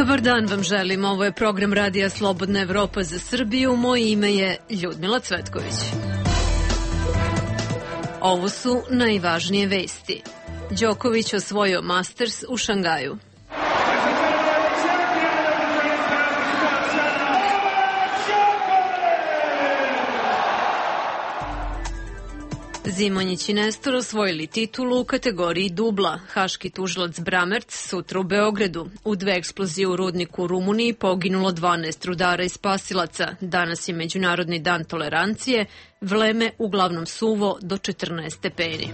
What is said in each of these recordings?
Dobar dan vam želim, ovo je program Radija Slobodna Evropa za Srbiju, moje ime je Ljudmila Cvetković. Ovo su najvažnije vesti. Đoković osvojio Masters u Šangaju. Zimonjić i Nestor osvojili titulu u kategoriji dubla. Haški tužilac Bramerc sutra u Beogradu. U dve eksplozije u rudniku u Rumuniji poginulo 12 rudara i spasilaca. Danas je Međunarodni dan tolerancije. Vreme uglavnom suvo do 14 stepeni.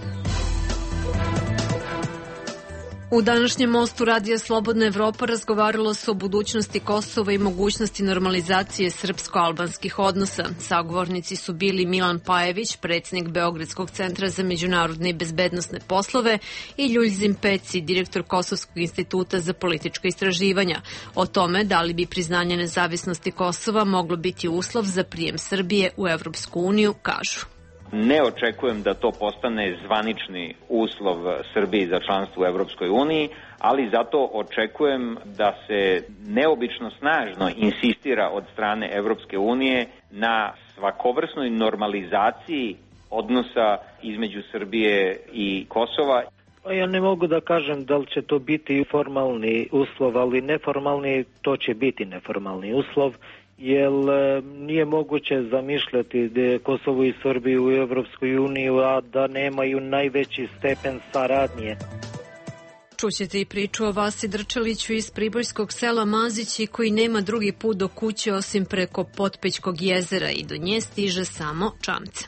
U današnjem mostu Radija Slobodna Evropa razgovaralo se o budućnosti Kosova i mogućnosti normalizacije srpsko-albanskih odnosa. Sagovornici su bili Milan Pajević, predsjednik Beogradskog centra za međunarodne i bezbednosne poslove, i Ljuljzim Peci, direktor Kosovskog instituta za politička istraživanja. O tome da li bi priznanje nezavisnosti Kosova moglo biti uslov za prijem Srbije u Evropsku uniju, kažu. Ne očekujem da to postane zvanični uslov Srbiji za članstvo u Evropskoj uniji, ali zato očekujem da se neobično snažno insistira od strane Evropske unije na svakovrsnoj normalizaciji odnosa između Srbije i Kosova. Ja ne mogu da kažem da li će to biti formalni uslov, ali neformalni, to će biti neformalni uslov. Jer nije moguće zamišljati Kosovo i Srbiju u Evropskoj uniji, a da nemaju najveći stepen saradnje. Čućete i priču o Vasi Drčeliću iz pribojskog sela Mazići, koji nema drugi put do kuće osim preko Potpećkog jezera i do nje stiže samo čamce.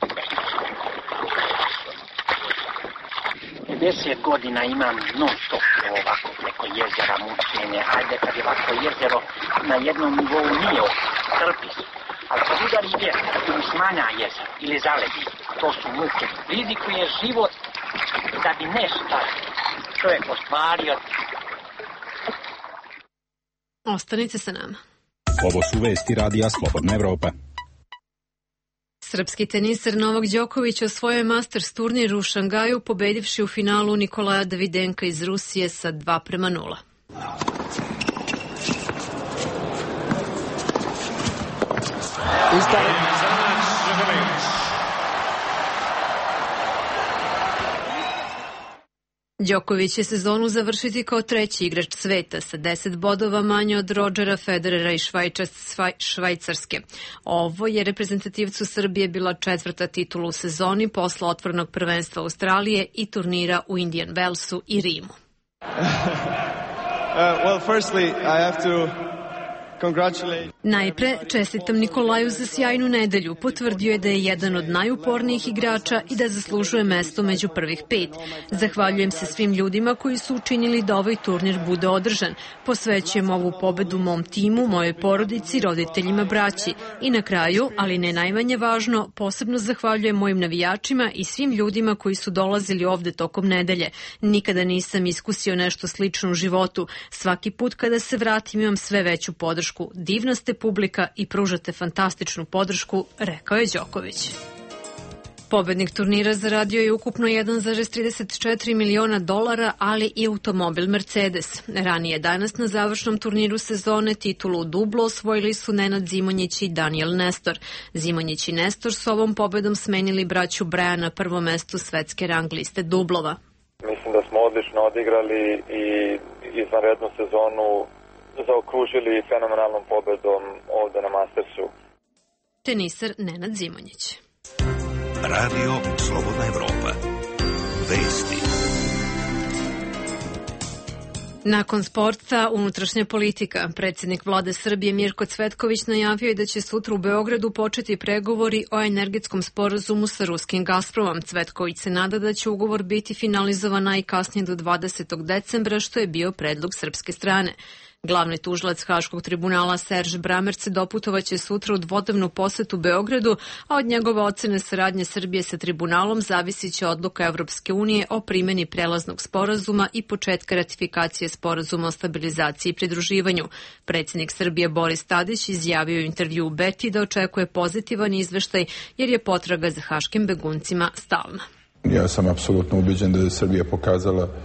50 godina imam non stop ovako preko jezera mučenje. Ajde kad je ovako jezero na jednom nivou nije trpi. Ali kad udari vjetar ili smanja jezero ili zalebi, to su muke. Rizikuje život da bi nešto čovjek ostvario. Ostanite sa nama. Ovo su vesti Radija Slobodna Evropa. Srpski teniser Novak Đoković osvojio je Masters turnir u Šangaju, pobedivši u finalu Nikolaja Davidenka iz Rusije sa 2:0. Đoković će sezonu završiti kao treći igrač sveta sa 10 bodova manje od Rodgera Federera i Švajcarske. Ovo je reprezentativcu Srbije bila 4. titula u sezoni posle otvorenog prvenstva Australije i turnira u Indian Wellsu i Rimu. Najpre, čestitam Nikolaju za sjajnu nedelju. Potvrdio je da je jedan od najupornijih igrača i da zaslužuje mesto među prvih 5. Zahvaljujem se svim ljudima koji su učinili da ovaj turnir bude održan. Posvećujem ovu pobedu mom timu, mojoj porodici, roditeljima, braći. I na kraju, ali ne najmanje važno, posebno zahvaljujem mojim navijačima i svim ljudima koji su dolazili ovde tokom nedelje. Nikada nisam iskusio nešto slično u životu. Svaki put kada se vratim imam sve veću podršku. Divna ste publika i pružate fantastičnu podršku, rekao je Đoković. Pobednik turnira zaradio je ukupno $1,34 miliona, ali i automobil Mercedes. Ranije danas na završnom turniru sezone titulu u dublu osvojili su Nenad Zimonjić i Daniel Nestor. Zimonjić i Nestor s ovom pobedom smenili braću Breja na prvo mesto svetske rang liste dublova. Mislim da smo odlično odigrali i izvanrednu sezonu zaokružili fenomenalnom pobedom ovde na Mastersu. Teniser Nenad Zimonjić. Radio Slobodna Evropa. Vesti. Nakon sporta, unutrašnja politika. Predsjednik vlade Srbije Mirko Cvetković najavio je da će sutra u Beogradu početi pregovori o energetskom sporazumu sa ruskim Gazpromom. Cvetković se nada da će ugovor biti finalizovan najkasnije do 20. decembra, što je bio predlog srpske strane. Glavni tužilac Haškog tribunala Serž Bramerc doputovaće sutra u dvodnevnu posetu Beogradu, a od njegove ocene saradnje Srbije sa tribunalom zavisiće odluka Evropske unije o primjeni prelaznog sporazuma i početka ratifikacije sporazuma o stabilizaciji i pridruživanju. Predsjednik Srbije Boris Tadić izjavio u intervju u Beti da očekuje pozitivan izveštaj jer je potraga za haškim beguncima stalna. Ja sam apsolutno ubeđen da je Srbija pokazala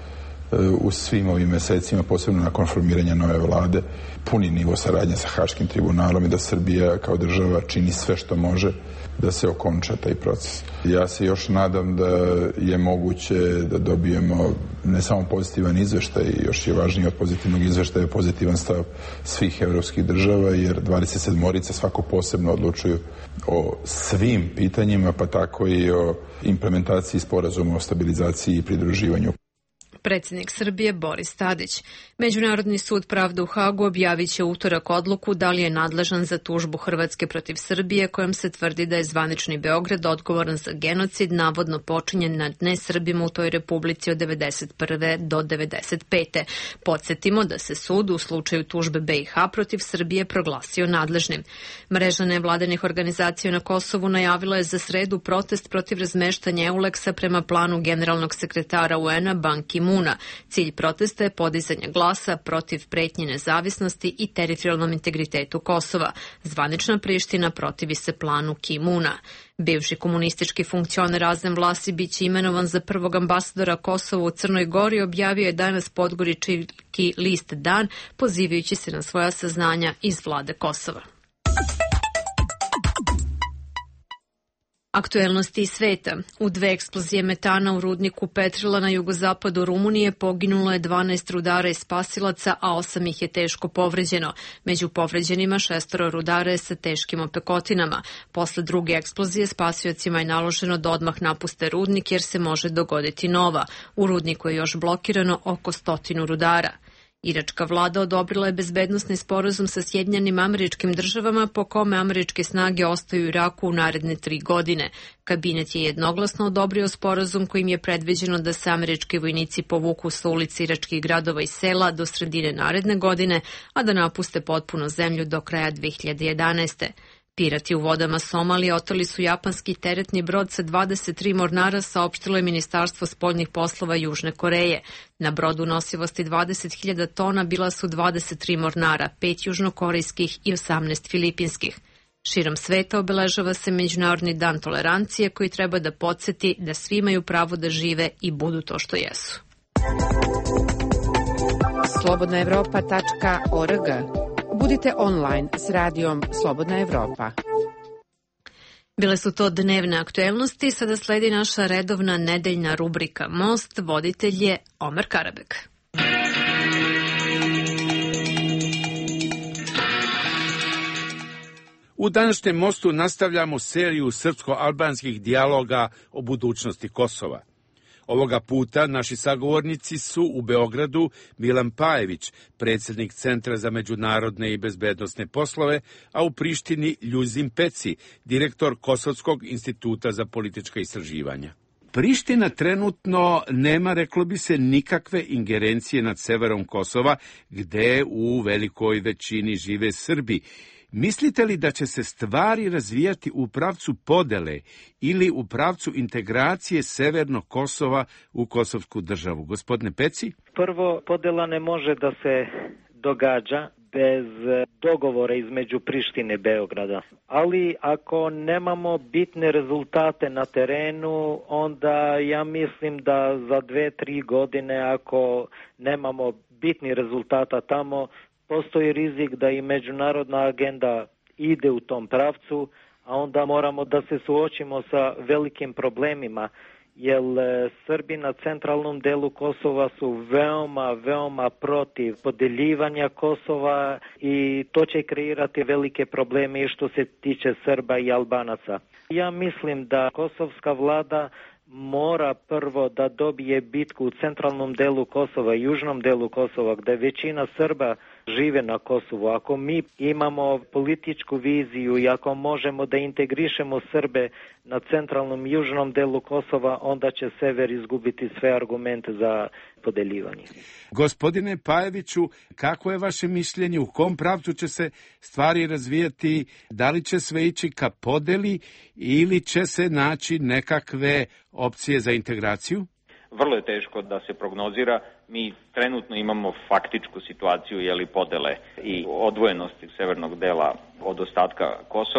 u svim ovim mesecima, posebno nakon formiranja nove vlade, puni nivo saradnje sa Haškim tribunalom i da Srbija kao država čini sve što može da se okonča taj proces. Ja se još nadam da je moguće da dobijemo ne samo pozitivan izveštaj, još je važnije od pozitivnog izveštaja pozitivan stav svih evropskih država, jer 27-orica svako posebno odlučuju o svim pitanjima, pa tako i o implementaciji sporazuma o stabilizaciji i pridruživanju. Predsjednik Srbije Boris Tadić. Međunarodni sud pravde u Hagu objavit će utorak odluku da li je nadležan za tužbu Hrvatske protiv Srbije kojom se tvrdi da je zvanični Beograd odgovoran za genocid navodno počinjen nad nesrbima u toj republici od 1991. do 1995. Podsjetimo da se sud u slučaju tužbe BiH protiv Srbije proglasio nadležnim. Mreža nevladinih organizacija na Kosovu najavila je za sredu protest protiv razmeštanja EULEX-a prema planu generalnog sekretara UN-a Ban Ki-moona. Cilj protesta je podizanje glasa protiv pretnje nezavisnosti i teritorijalnom integritetu Kosova. Zvanična Priština protivi se planu Ki-moona. Bivši komunistički funkcioner Azem Vlasi biće imenovan za prvog ambasadora Kosova u Crnoj Gori, objavio je danas podgorički list Dan, pozivajući se na svoja saznanja iz vlade Kosova. Aktuelnosti iz sveta. U 2 eksplozije metana u rudniku Petrila na jugozapadu Rumunije poginulo je 12 rudara i spasilaca, a 8 ih je teško povređeno. Među povređenima 6 rudara je sa teškim opekotinama. Posle druge eksplozije spasiocima je naloženo da odmah napuste rudnik jer se može dogoditi nova. U rudniku je još blokirano oko 100 rudara. Iračka vlada odobrila je bezbednosni sporazum sa Sjedinjenim Američkim Državama po kome američke snage ostaju u Iraku u naredne 3 godine. Kabinet je jednoglasno odobrio sporazum kojim je predviđeno da se američki vojnici povuku sa ulici iračkih gradova i sela do sredine naredne godine, a da napuste potpuno zemlju do kraja 2011. Pirati u vodama Somalije oteli su japanski teretni brod sa 23 mornara, saopštilo je Ministarstvo spoljnih poslova Južne Koreje. Na brodu nosivosti 20.000 tona bila su 23 mornara, 5 južnokorejskih i 18 filipinskih. Širom sveta obeležava se Međunarodni dan tolerancije koji treba da podsjeti da svi imaju pravo da žive i budu to što jesu. slobodnaevropa.org. Budite online s radijom Slobodna Evropa. Bile su to dnevne aktuelnosti, sada sledi naša redovna nedeljna rubrika Most, voditelj je Omer Karabek. U današnjem Mostu nastavljamo seriju srpsko-albanskih dijaloga o budućnosti Kosova. Ovoga puta naši sagovornici su u Beogradu Milan Pajević, predsjednik Centra za međunarodne i bezbednosne poslove, a u Prištini Ljuzin Peci, direktor Kosovskog instituta za politička istraživanja. Priština trenutno nema, reklo bi se, nikakve ingerencije nad severom Kosova, gde u velikoj većini žive Srbi. Mislite li da će se stvari razvijati u pravcu podele ili u pravcu integracije severnog Kosova u kosovsku državu? Gospodine Peci? Prvo, podela ne može da se događa bez dogovora između Prištine i Beograda. Ali ako nemamo bitne rezultate na terenu, onda ja mislim da za 2-3 godine, ako nemamo bitnih rezultata tamo, postoji rizik da i međunarodna agenda ide u tom pravcu, a onda moramo da se suočimo sa velikim problemima, jer Srbi na centralnom delu Kosova su veoma protiv podeljivanja Kosova i to će kreirati velike probleme i što se tiče Srba i Albanaca. Ja mislim da kosovska vlada mora prvo da dobije bitku u centralnom delu Kosova i južnom delu Kosova, gde većina Srba žive na Kosovu. Ako mi imamo političku viziju i ako možemo da integrišemo Srbe na centralnom i južnom delu Kosova, onda će sever izgubiti sve argumente za podeljivanje. Gospodine Pajeviću, kako je vaše mišljenje? U kom pravcu će se stvari razvijati? Da li će sve ići ka podeli ili će se naći nekakve opcije za integraciju? Vrlo je teško da se prognozira. Mi trenutno imamo faktičku situaciju podele i odvojenosti severnog dela od ostatka Kosova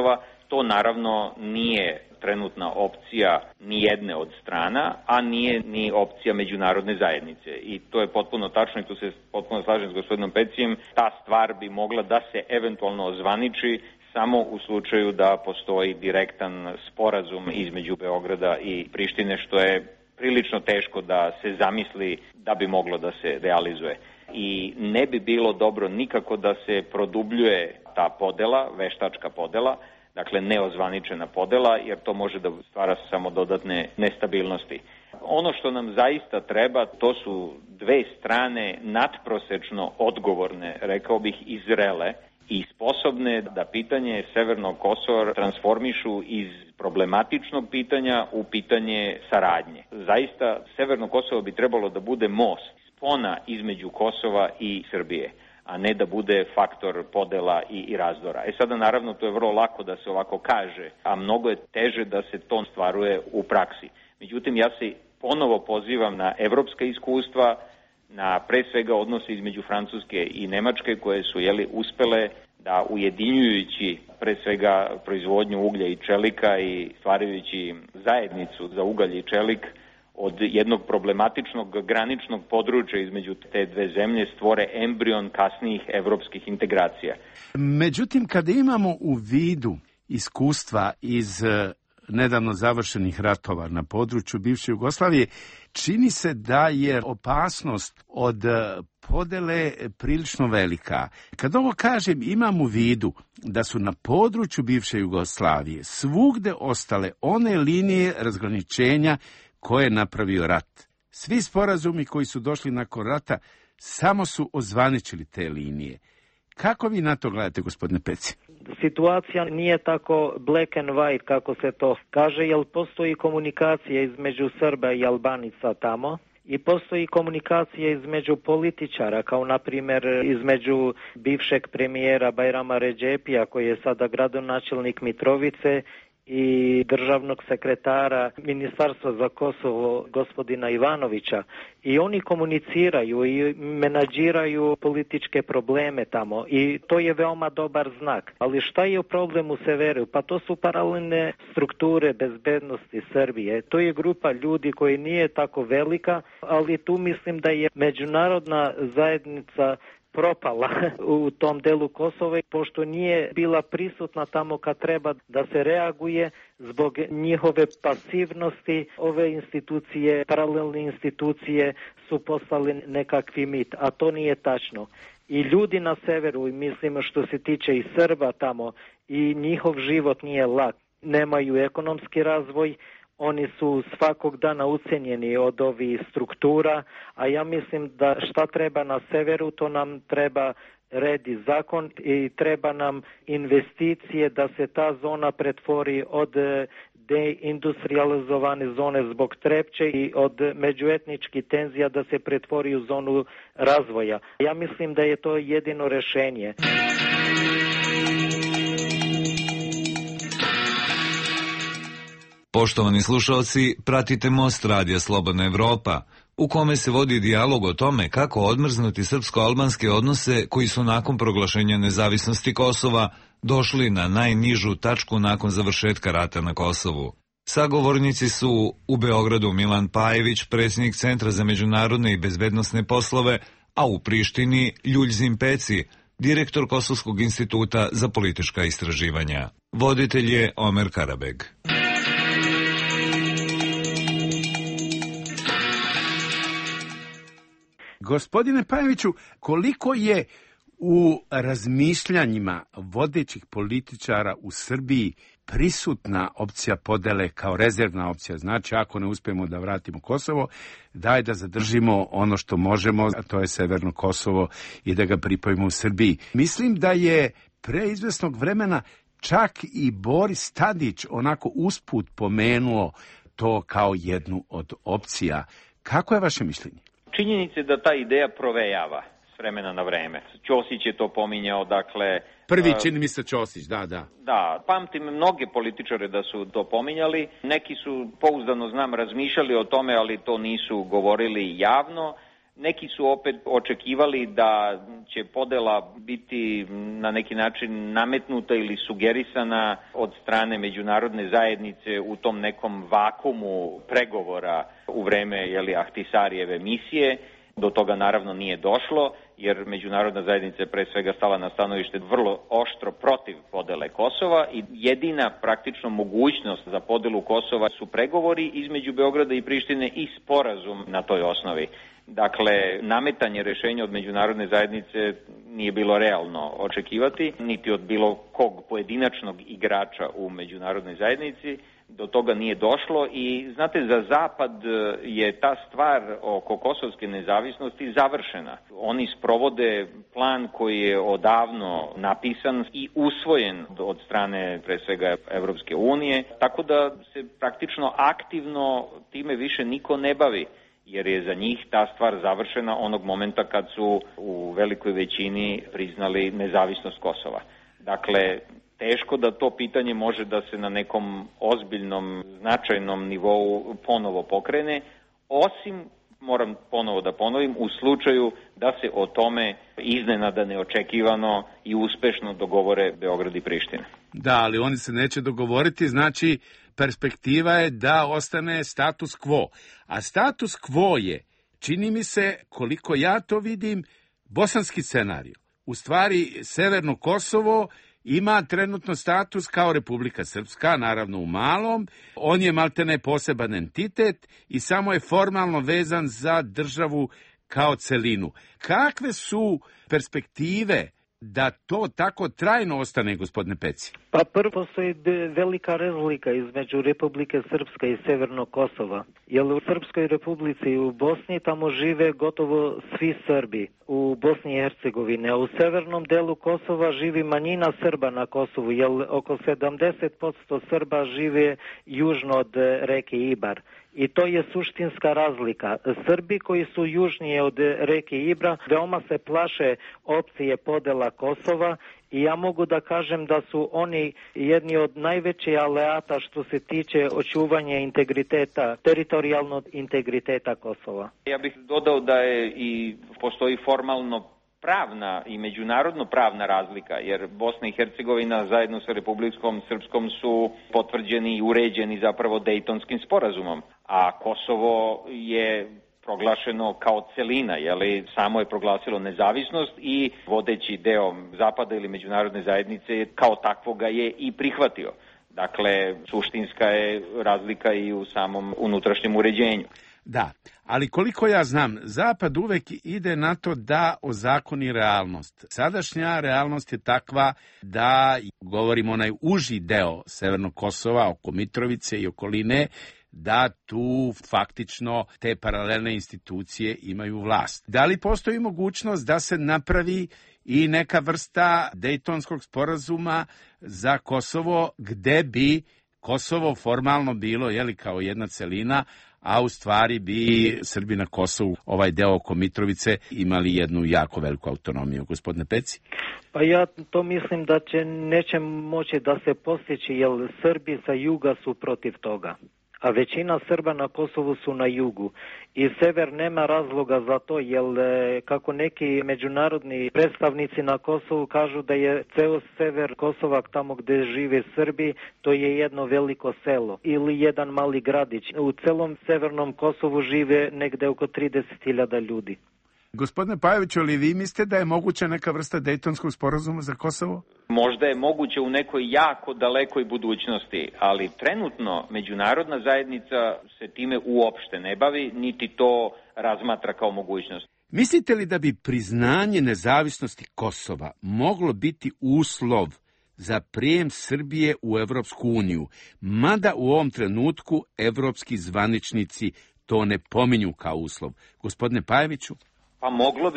To naravno nije trenutna opcija ni jedne od strana, a nije ni opcija međunarodne zajednice. I to je potpuno tačno i tu se potpuno slažem s gospodinom Pecijem. Ta stvar bi mogla da se eventualno ozvaniči samo u slučaju da postoji direktan sporazum između Beograda i Prištine, što je prilično teško da se zamisli da bi moglo da se realizuje. I ne bi bilo dobro nikako da se produbljuje ta podela, veštačka podela, dakle neozvaničena podela, jer to može da stvara samo dodatne nestabilnosti. Ono što nam zaista treba, to su dve strane nadprosečno odgovorne, rekao bih i zrele, i sposobne da pitanje Severnog Kosova transformišu iz problematičnog pitanja u pitanje saradnje. Zaista, Severno Kosovo bi trebalo da bude most, spona između Kosova i Srbije, a ne da bude faktor podela i razdora. Sada naravno to je vrlo lako da se ovako kaže, a mnogo je teže da se to stvaruje u praksi. Međutim, ja se ponovo pozivam na evropska iskustva, na pre svega odnose između Francuske i Nemačke koje su uspele da ujedinjujući pre svega proizvodnju uglja i čelika i stvarajući zajednicu za ugalj i čelik od jednog problematičnog graničnog područja između te dve zemlje stvore embrion kasnijih evropskih integracija. Međutim, kada imamo u vidu iskustva iz nedavno završenih ratova na području bivše Jugoslavije, čini se da je opasnost od podele prilično velika. Kad ovo kažem, imam u vidu da su na području bivše Jugoslavije svugde ostale one linije razgraničenja koje je napravio rat. Svi sporazumi koji su došli nakon rata samo su ozvaničili te linije. Kako vi na to gledate, gospodine Peci? Situacija nije tako black and white kako se to kaže, jer postoji komunikacija između Srba i Albanica tamo i postoji komunikacija između političara, kao na primjer između bivšeg premijera Bajrama Redžepija koji je sada gradonačelnik Mitrovice i državnog sekretara Ministarstva za Kosovo gospodina Ivanovića, i oni komuniciraju i menadžiraju političke probleme tamo i to je veoma dobar znak. Ali šta je problem u severu? Pa to su paralelne strukture bezbednosti Srbije. To je grupa ljudi koji nije tako velika, ali tu mislim da je međunarodna zajednica propala u tom delu Kosova, pošto nije bila prisutna tamo kad treba da se reaguje zbog njihove pasivnosti. Ove institucije, paralelne institucije su postali nekakvi mit, a to nije tačno. I ljudi na severu, mislim što se tiče i Srba tamo, i njihov život nije lak. Nemaju ekonomski razvoj, oni su svakog dana ucenjeni od ovih struktura, a ja mislim da šta treba na severu, to nam treba red i zakon i treba nam investicije da se ta zona pretvori od deindustrializovane zone zbog Trepče i od međuetničkih tenzija da se pretvori u zonu razvoja. Ja mislim da je to jedino rešenje. Poštovani slušalci, pratite Most radija Slobodna Evropa, u kome se vodi dijalog o tome kako odmrznuti srpsko-albanske odnose koji su nakon proglašenja nezavisnosti Kosova došli na najnižu tačku nakon završetka rata na Kosovu. Sagovornici su u Beogradu Milan Pajević, predsjednik Centra za međunarodne i bezbednosne poslove, a u Prištini Ljuljzim Peci, direktor Kosovskog instituta za politička istraživanja. Voditelj je Omer Karabeg. Gospodine Pajeviću, koliko je u razmišljanjima vodećih političara u Srbiji prisutna opcija podele kao rezervna opcija? Znači, ako ne uspijemo da vratimo Kosovo, daj da zadržimo ono što možemo, a to je Severno Kosovo, i da ga pripojimo u Srbiji. Mislim da je pre izvesnog vremena čak i Boris Tadić onako usput pomenuo to kao jednu od opcija. Kako je vaše mišljenje? Činjenica je da ta ideja provejava s vremena na vreme. Ćosić je to pominjao, dakle... Prvi čini mi se Ćosić, da. Da, pamtim mnoge političare da su to pominjali. Neki su, pouzdano znam, razmišljali o tome, ali to nisu govorili javno. Neki su opet očekivali da će podela biti na neki način nametnuta ili sugerisana od strane međunarodne zajednice u tom nekom vakumu pregovora u vreme Ahtisarijeve misije. Do toga naravno nije došlo, jer međunarodna zajednica je pre svega stala na stanovište vrlo oštro protiv podele Kosova i jedina praktično mogućnost za podelu Kosova su pregovori između Beograda i Prištine i sporazum na toj osnovi. Dakle, nametanje rešenja od međunarodne zajednice nije bilo realno očekivati, niti od bilo kog pojedinačnog igrača u međunarodnoj zajednici. Do toga nije došlo i znate, za Zapad je ta stvar oko kosovske nezavisnosti završena. Oni sprovode plan koji je odavno napisan i usvojen od strane pre svega Evropske unije, tako da se praktično aktivno time više niko ne bavi, jer je za njih ta stvar završena onog momenta kad su u velikoj većini priznali nezavisnost Kosova. Dakle, teško da to pitanje može da se na nekom ozbiljnom, značajnom nivou ponovo pokrene, osim, moram ponovo da ponovim, u slučaju da se o tome iznenada, neočekivano i uspešno dogovore Beograd i Priština. Da, ali oni se neće dogovoriti, znači perspektiva je da ostane status quo. A status quo je, čini mi se, koliko ja to vidim, bosanski scenarij. U stvari, Severno Kosovo ima trenutno status kao Republika Srpska, naravno u malom. On je maltene poseban entitet i samo je formalno vezan za državu kao celinu. Kakve su perspektive da to tako trajno ostane, gospodine Peci? Pa prvo postoji velika razlika između Republike Srpska i Severnog Kosova. Jer u Srpskoj Republici i u Bosni tamo žive gotovo svi Srbi u Bosni i Hercegovini, a u severnom delu Kosova živi manjina Srba na Kosovu, jer oko 70% Srba žive južno od reke Ibar. I to je suštinska razlika. Srbi koji su južnije od reke Ibra veoma se plaše opcije podela Kosova i ja mogu da kažem da su oni jedni od najvećih aleata što se tiče očuvanja integriteta, teritorijalnog integriteta Kosova. Ja bih dodao da je i postoji formalno pravna i međunarodno pravna razlika, jer Bosna i Hercegovina zajedno sa Republikom Srpskom su potvrđeni i uređeni zapravo Dejtonskim sporazumom, a Kosovo je proglašeno kao celina, samo je proglasilo nezavisnost i vodeći deo Zapada ili međunarodne zajednice kao takvoga je i prihvatio. Dakle, suštinska je razlika i u samom unutrašnjem uređenju. Da, ali koliko ja znam, Zapad uvek ide na to da ozakoni realnost. Sadašnja realnost je takva da, govorimo onaj uži deo Severnog Kosova, oko Mitrovice i okoline, da tu faktično te paralelne institucije imaju vlast. Da li postoji mogućnost da se napravi i neka vrsta Dejtonskog sporazuma za Kosovo, gde bi Kosovo formalno bilo kao jedna celina, a u stvari bi Srbi na Kosovu, ovaj deo oko Mitrovice, imali jednu jako veliku autonomiju. Gospodine Peci? Pa ja to mislim da neće moći da se postići, jer Srbi sa juga su protiv toga. A većina Srba na Kosovu su na jugu. I sever nema razloga za to, jer kako neki međunarodni predstavnici na Kosovu kažu da je ceo sever Kosova, tamo gde žive Srbi, to je jedno veliko selo ili jedan mali gradić. U celom severnom Kosovu žive negde oko 30.000 ljudi. Gospodine Pajoviću, ali vi mislite da je moguća neka vrsta Dejtonskog sporazuma za Kosovo? Možda je moguće u nekoj jako dalekoj budućnosti, ali trenutno međunarodna zajednica se time uopšte ne bavi, niti to razmatra kao mogućnost. Mislite li da bi priznanje nezavisnosti Kosova moglo biti uslov za prijem Srbije u Evropsku uniju, mada u ovom trenutku evropski zvaničnici to ne pominju kao uslov? Gospodine Pajeviću? Pa moglo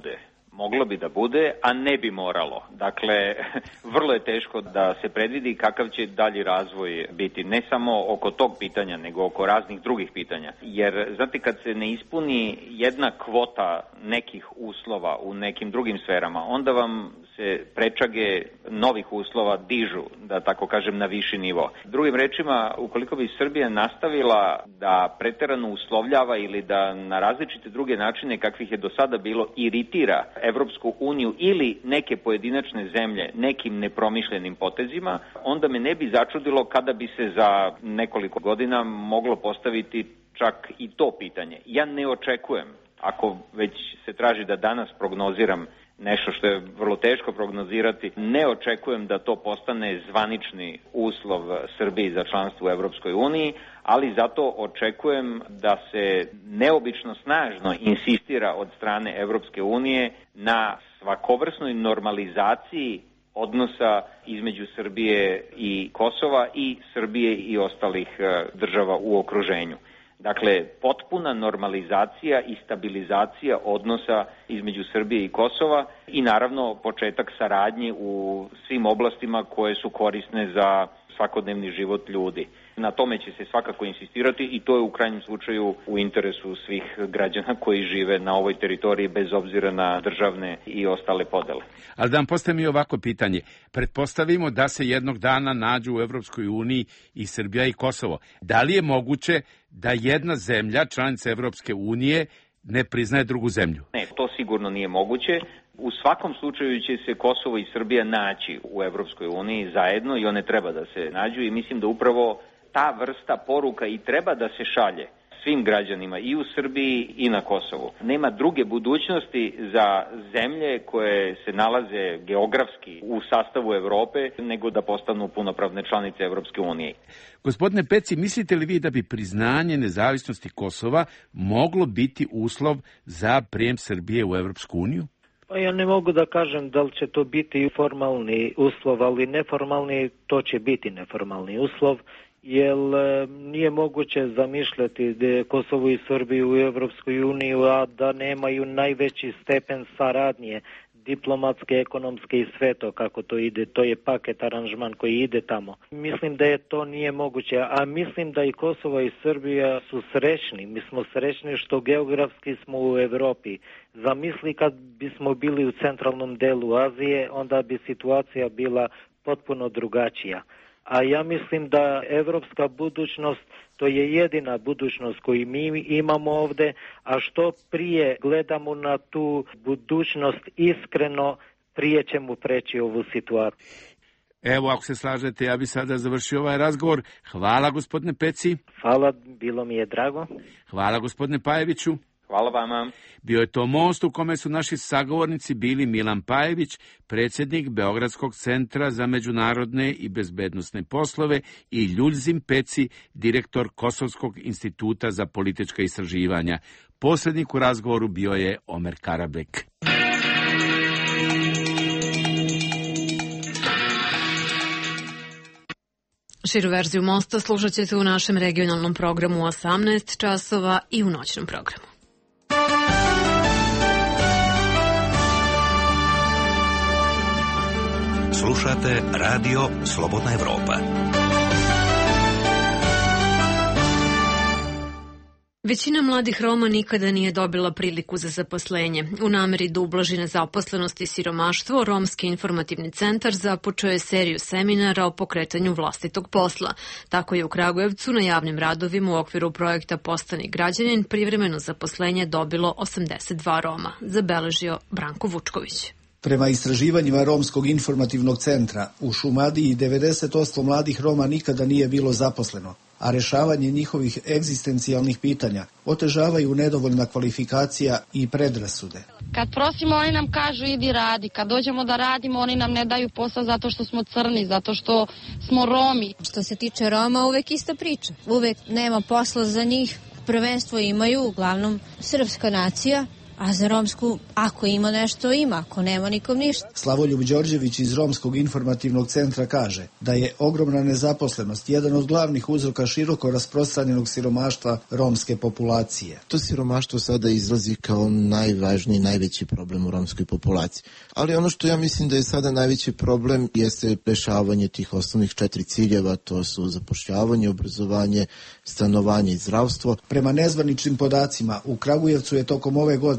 bi da bude, a ne bi moralo. Dakle, vrlo je teško da se predvidi kakav će dalji razvoj biti, ne samo oko tog pitanja, nego oko raznih drugih pitanja. Jer, znate, kad se ne ispuni jedna kvota nekih uslova u nekim drugim sferama, onda vam se prečage novih uslova dižu, da tako kažem, na viši nivo. Drugim rečima, ukoliko bi Srbija nastavila da preterano uslovljava ili da na različite druge načine kakvih je do sada bilo iritira Evropsku uniju ili neke pojedinačne zemlje nekim nepromišljenim potezima, onda me ne bi začudilo kada bi se za nekoliko godina moglo postaviti čak i to pitanje. Ja ne očekujem, ako već se traži da danas prognoziram nešto što je vrlo teško prognozirati, ne očekujem da to postane zvanični uslov Srbiji za članstvo u Evropskoj uniji, ali zato očekujem da se neobično snažno insistira od strane Evropske unije na svakovrsnoj normalizaciji odnosa između Srbije i Kosova i Srbije i ostalih država u okruženju. Dakle, potpuna normalizacija i stabilizacija odnosa između Srbije i Kosova i naravno početak saradnje u svim oblastima koje su korisne za svakodnevni život ljudi. Na tome će se svakako insistirati i to je u krajnjem slučaju u interesu svih građana koji žive na ovoj teritoriji bez obzira na državne i ostale podele. Ali da vam postavim i ovako pitanje. Pretpostavimo da se jednog dana nađu u Evropskoj uniji i Srbija i Kosovo. Da li je moguće da jedna zemlja, članica Evropske unije, ne priznaje drugu zemlju? Ne, to sigurno nije moguće. U svakom slučaju će se Kosovo i Srbija naći u Evropskoj uniji zajedno i one treba da se nađu i mislim da upravo ta vrsta poruka i treba da se šalje svim građanima i u Srbiji i na Kosovu. Nema druge budućnosti za zemlje koje se nalaze geografski u sastavu Evrope nego da postanu punopravne članice Evropske unije. Gospodine Peci, mislite li vi da bi priznanje nezavisnosti Kosova moglo biti uslov za prijem Srbije u Evropsku uniju? Pa ja ne mogu da kažem da li će to biti formalni uslov, ali neformalni, to će biti neformalni uslov, jer nije moguće zamišljati Kosovo i Srbiju u Evropskoj uniji, a da nemaju najveći stepen saradnje diplomatske, ekonomske i sve to kako to ide. To je paket aranžman koji ide tamo. Mislim da je to nije moguće, a mislim da i Kosovo i Srbija su srećni. Mi smo srećni što geografski smo u Evropi. Zamisli kad bismo bili u centralnom delu Azije, onda bi situacija bila potpuno drugačija. A ja mislim da evropska budućnost, to je jedina budućnost koju mi imamo ovde, a što prije gledamo na tu budućnost iskreno, prije ćemo preći ovu situaciju. Evo, ako se slažete, ja bi sada završio ovaj razgovor. Hvala, gospodine Peci. Hvala, bilo mi je drago. Hvala, gospodine Pajeviću. Hvala vama. Bio je to most u kome su naši sagovornici bili Milan Pajević, predsjednik Beogradskog centra za međunarodne i bezbednosne poslove, i Ljuljzim Peci, direktor Kosovskog instituta za politička istraživanja. Posrednik u razgovoru bio je Omer Karabek. Širu verziju mosta slušat ćete u našem regionalnom programu u 18 časova i u noćnom programu. Slušate Radio Slobodna Evropa. Većina mladih Roma nikada nije dobila priliku za zaposlenje. U nameri da ublaži nezaposlenost i siromaštvo, Romski informativni centar započeo je seriju seminara o pokretanju vlastitog posla. Tako je u Kragujevcu na javnim radovima u okviru projekta Postani građanin privremeno zaposlenje dobilo 82 Roma, zabeležio Branko Vučković. Prema istraživanjima Romskog informativnog centra, u Šumadiji 90% mladih Roma nikada nije bilo zaposleno, a rešavanje njihovih egzistencijalnih pitanja otežavaju nedovoljna kvalifikacija i predrasude. Kad prosimo, oni nam kažu idi radi. Kad dođemo da radimo, oni nam ne daju posao zato što smo crni, zato što smo Romi. Što se tiče Roma, uvek ista priča. Uvek nema posla za njih. Prvenstvo imaju uglavnom srpska nacija, a za romsku, ako ima nešto, ima, ako nema, nikom ništa. Slavoljub Đorđević iz Romskog informativnog centra kaže da je ogromna nezaposlenost jedan od glavnih uzroka široko rasprostranjenog siromaštva romske populacije. To siromaštvo sada izlazi kao najvažniji, najveći problem u romskoj populaciji. Ali ono što ja mislim da je sada najveći problem jeste rešavanje tih osnovnih 4 ciljeva, to su zapošljavanje, obrazovanje, stanovanje i zdravstvo. Prema nezvaničnim podacima, u Kragujevcu je tokom ove godine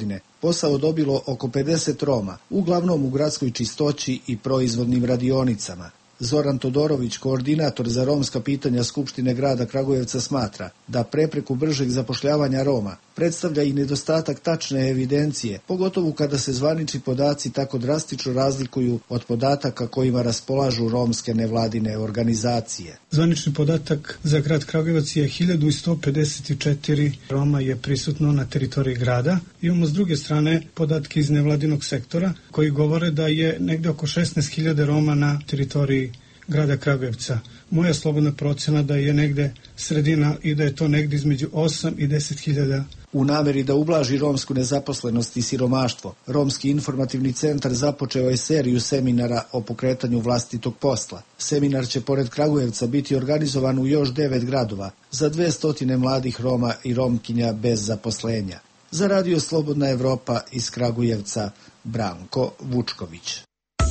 godine posao dobilo oko 50 Roma, uglavnom u gradskoj čistoći i proizvodnim radionicama. Zoran Todorović, koordinator za romska pitanja Skupštine grada Kragujevca, smatra da prepreku bržeg zapošljavanja Roma predstavlja i nedostatak tačne evidencije, pogotovo kada se zvanični podaci tako drastično razlikuju od podataka kojima raspolažu romske nevladine organizacije. Zvanični podatak za grad Kragujevac je 1154 Roma je prisutno na teritoriji grada. Imamo s druge strane podatke iz nevladinog sektora koji govore da je negde oko 16.000 Roma na teritoriji grada Kragujevca. Moja slobodna procena da je negde sredina i da je to negde između 8 i 10.000. U nameri da ublaži romsku nezaposlenost i siromaštvo, Romski informativni centar započeo je seriju seminara o pokretanju vlastitog posla. Seminar će pored Kragujevca biti organizovan u još 9 gradova za 200 mladih Roma i Romkinja bez zaposlenja. Za Radio Slobodna Evropa iz Kragujevca, Branko Vučković.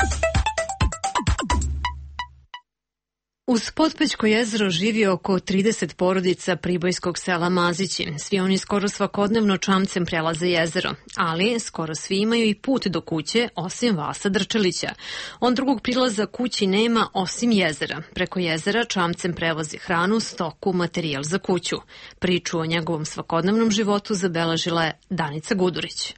Uz Potpećko jezero živi oko 30 porodica pribojskog sela Mazići. Svi oni skoro svakodnevno čamcem prelaze jezero, ali skoro svi imaju i put do kuće, osim Vasa Drčelića. On drugog prilaza kući nema osim jezera. Preko jezera čamcem prevozi hranu, stoku, materijal za kuću. Priču o njegovom svakodnevnom životu zabeležila je Danica Gudurić.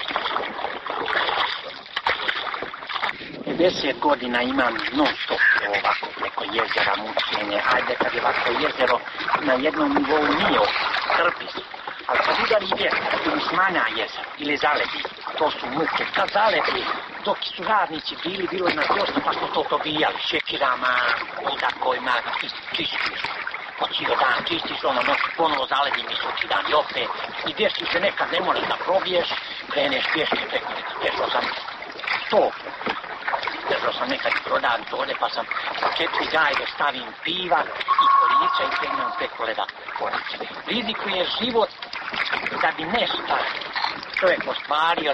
10 godina imam non stop ovako preko jezera mučenje. Ajde kad je ovako jezero na jednom nivou nije trpi se. Ali kad udari vjetar ili smanja jezero ili zalepi, to su muke. Kad zalepi, dok su radnici bilo je na dosta pa smo to dobijali. Šekirama, udakojima, čistiš. Po cijel dan čistiš, ponovo zalepim i suči dan i opet. I desi se nekad ne moraš da probiješ, kreneš pješke preko pješao sam 100. Držao sam nekad i prodavnice, pa sam sa 4 gajbe stavim piva i kolića i krenam preko leda kolice. Rizikuje život da bi nešto čovjek ostvario.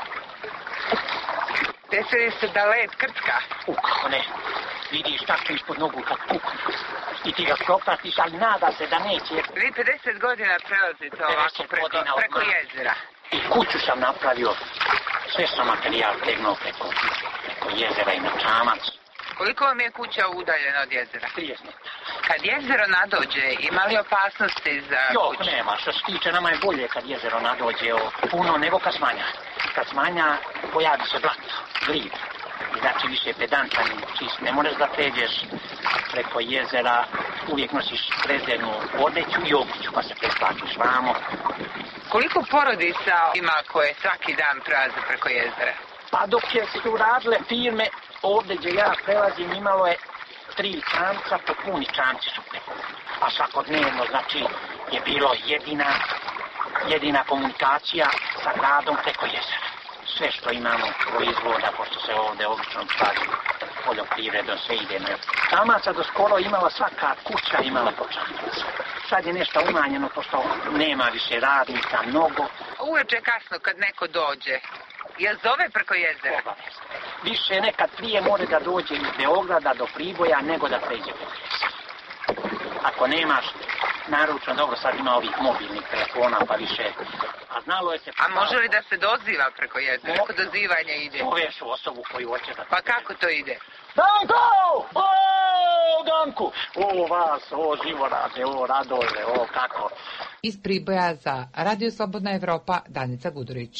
Desili se da led krcka? Kako ne. Vidiš tako ispod nogu kad pukne. I ti ga propratiš, ali nada se da neće. Vi 50 godina prelazite ovako preko jezera. I kuću sam napravio. Sve sam materijal tegnuo preko jezera i na čamac. Koliko vam je kuća udaljena od jezera? 30 metara. Kad jezero nadođe, ima li opasnosti za kuću? Nema. Što se tiče, nama je bolje kad jezero nadođe puno nego kad smanja. Kad smanja, pojavi se blato, glib. I znači više pedantan i čist. Ne moraš da pređeš preko jezera, uvijek nosiš prezernu odeću i obuću, pa se preslačiš vamo. Koliko porodica ima koje svaki dan prelaze preko jezera? Pa dok su radile firme, ovdje gdje ja prelazim imalo je 3 čamca, popuni čamci su preko. A svakodnevno, znači, je bilo jedina komunikacija sa gradom preko jezera. Sve što imamo proizvoda, pošto se ovdje obično pravi poljoprivredom, sve ide na čamaca. Do skoro imala svaka kuća imala po čamaca. Sad je nešto umanjeno, pošto nema više radnika, mnogo. Uveče kasno kad neko dođe, jel zove preko jezera? Obavezno. Više nekad prije može da dođe iz Beograda do Priboja nego da pređe preko jezera. Ako nemaš naručno, dobro, sad ima ovih mobilnih telefona, pa više, a znalo je se... A može li da se doziva preko jezera? Kako dozivanje ide? Zoveš u osobu koju hoće da... Pa kako to ide? Danko! O, Danku! O, vas, o, Živoraze, o, Radole, o, kako? Iz Priboja za Radio Slobodna Evropa, Danica Gudurić.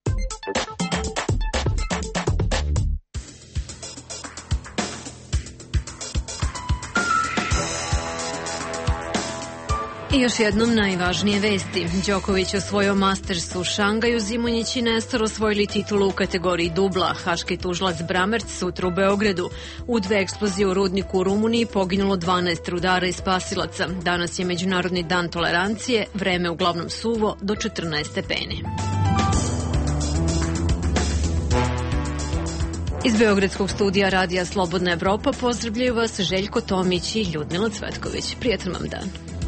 I još jednom najvažnije vesti. Đoković osvojio Masters u Šangaju, Zimonjić i Nestor osvojili titulu u kategoriji dubla. Haški tužilac Bramerc sutra u Beogradu. U 2 eksplozije u rudniku u Rumuniji poginulo 12 rudara i spasilaca. Danas je Međunarodni dan tolerancije, vreme uglavnom suvo do 14 stepeni. Iz Beogradskog studija Radija Slobodna Evropa pozdravljaju vas Željko Tomić i Ljudmila Cvetković. Prijetan vam dan.